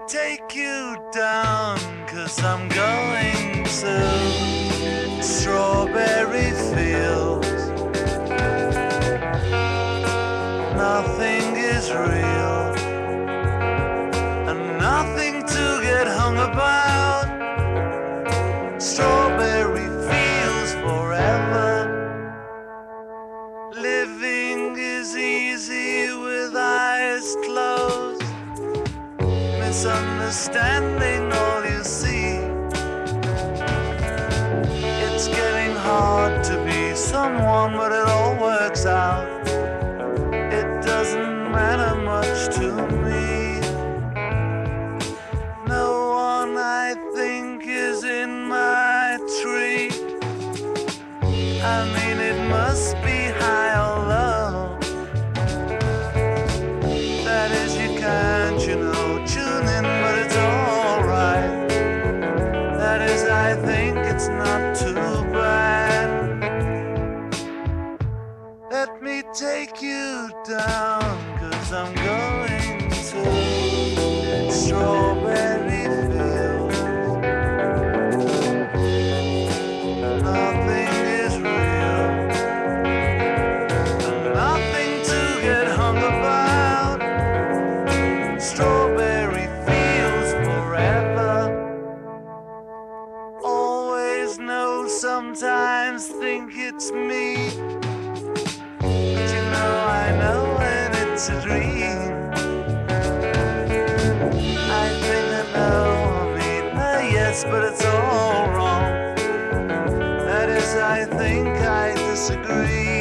take you down, 'cause I'm going to strawberry fields. Nothing is real and nothing to get hung about. Strawberry fields forever. Living is easy with eyes closed. Misunderstanding all you see. It's getting hard to be someone, but it all works out. It doesn't matter much to me. No one I think is in my tree. I mean, it must be high or low. That is, you can't, tune in, but it's alright. That is, I think it's not too bad. Let me take you down, 'cause I'm going to strawberry fields. Nothing is real and nothing to get hung about. Strawberry fields forever. Always know, sometimes think it's me. But I know when it's a dream. I think I know, yes, but it's all wrong. That is, I think I disagree.